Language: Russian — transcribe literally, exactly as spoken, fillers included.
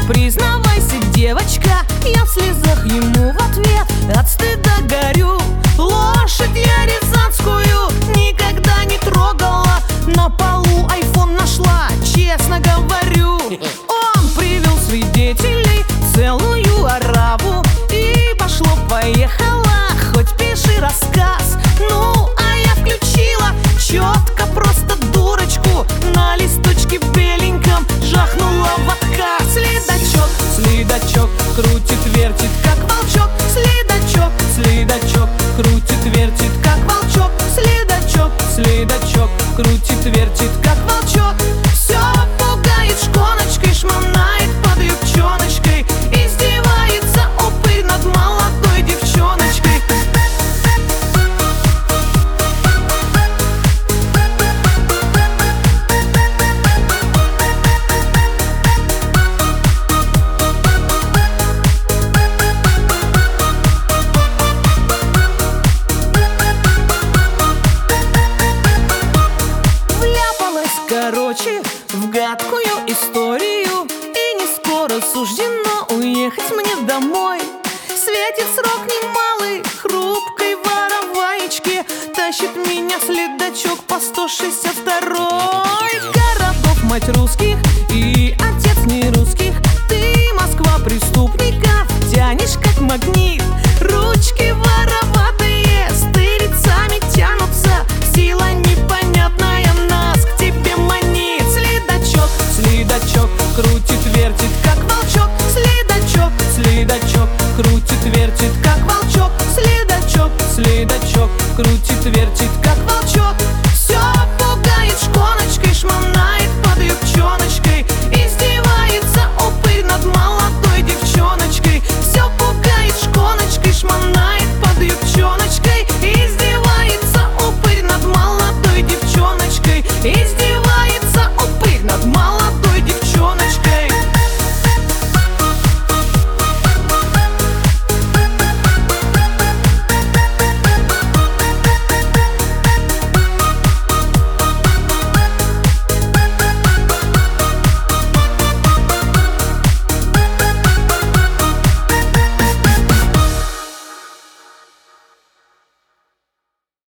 Признавайся, девочка, я в слезах ему в ответ. От стыда горю. Лошадь я рязанскую никогда не трогала. На полу айфон нашла, честно говорю. Он привел свидетелей, целую ораву. И пошло-поехало, хоть пиши рассказ. Ну, а я включила четко, просто дурочку. На листочке беленьком жахнула в отказ. Следачок, следачок, крутит, вертит, как волчок. Следачок, следачок, крутит, вертит, как волчок. Следачок, следачок, крутит, вертит, как волчок. Все пугает шконочкой, шмонает под юбчоночкой. Издевается упырь над молодой девчоночкой. Короче, в гадкую историю, и не скоро суждено уехать мне домой. Светит срок немалый, хрупкой вороваечке. Тащит меня следачок по сто шестьдесят второй. Городов мать русских и